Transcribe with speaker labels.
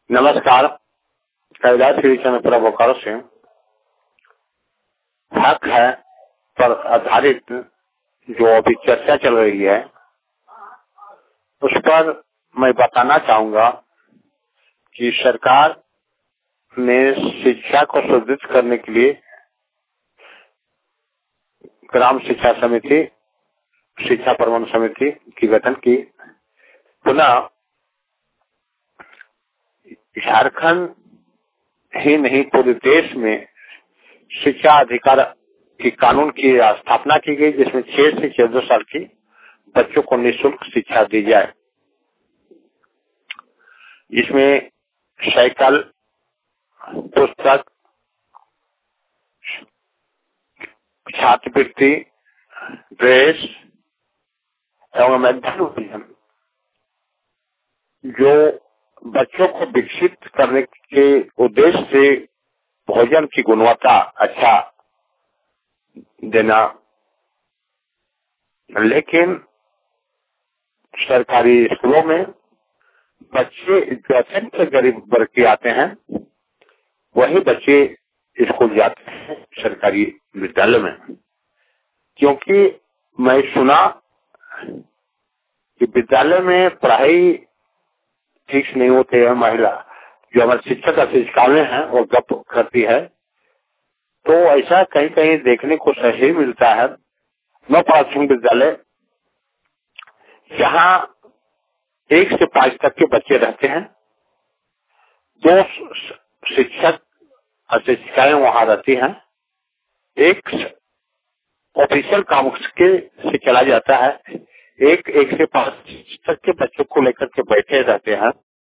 Speaker 1: नमस्कार। कैलाश श्री चंद्रपुरा बोकारो से हक है पर आधारित जो अभी चर्चा चल रही है उस पर मैं बताना चाहूंगा कि सरकार ने शिक्षा को सुदृढ़ करने के लिए ग्राम शिक्षा समिति, शिक्षा प्रबंध समिति की गठन की। पुनः झारखंड ही नहीं पूरे देश में शिक्षा अधिकार की कानून की स्थापना की गई, जिसमें 6 से 14 साल की बच्चों को निःशुल्क शिक्षा दी जाए। इसमें साइकिल, पुस्तक, छात्रवृत्ति, ड्रेस एवं अध्ययन जो बच्चों को विकसित करने के उद्देश्य से भोजन की गुणवत्ता अच्छा देना। लेकिन सरकारी स्कूलों में बच्चे जो अत्यंत गरीब वर्ग के आते हैं वही बच्चे स्कूल जाते हैं सरकारी विद्यालय में, क्योंकि मैं सुना कि विद्यालय में पढ़ाई ठीक से नहीं होते हैं। महिला जो हमारे शिक्षक शिक्षिकाएं हैं वो गप करती है, तो ऐसा कहीं कहीं देखने को सही मिलता है। नव प्राथमिक विद्यालय जहाँ 1 से 5 तक के बच्चे रहते हैं, 2 शिक्षक और शिक्षिकाएं वहां रहती हैं, एक ऑफिशियल काम के से चला जाता है, एक से 5 तक के बच्चों को लेकर के बैठे रहते हैं।